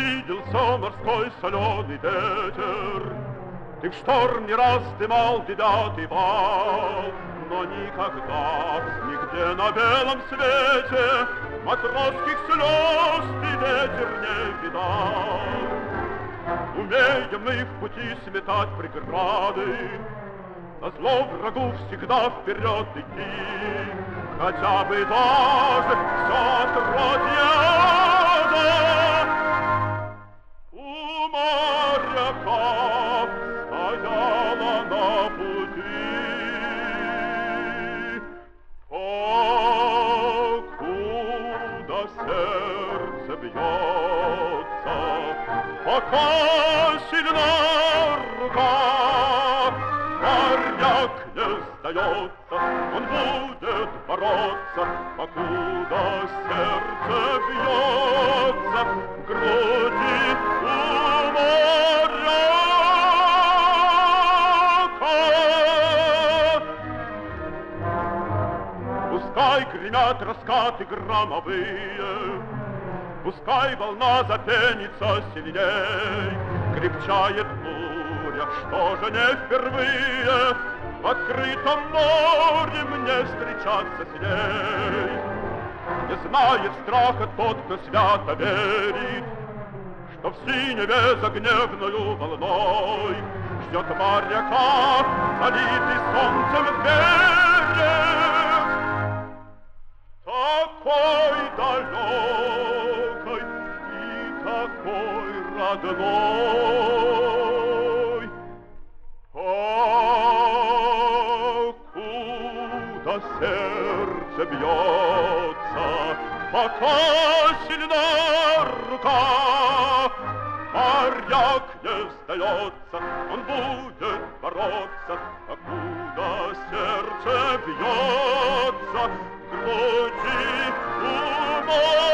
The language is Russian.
обиделся морской соленый ветер. Ты в шторм не раз дымал девятый вал, но никогда, нигде на белом свете матросских слез ты ветер не видал. Умеем мы в пути сметать преграды, назло врагу всегда вперед идти, хотя бы даже все отродье ада. У моряка стояла на пути, покуда сердце бьется, пока сильна рука. Моряк не сдается, он будет бороться, покуда сердце бьется в груди у моряка. Пускай гремят раскаты громовые, пускай волна запенится сильней, крепчает буря, что же не впервые в открытом море мне встречаться с ней. Не знает страха тот, кто свято верит, что в синеве за гневною волной ждет моряка, залитый солнцем берег. Такой далекой и такой родной, покуда сердце бьется, пока сильна рука. Моряк не сдается, он будет бороться, покуда сердце бьется в груди у моря.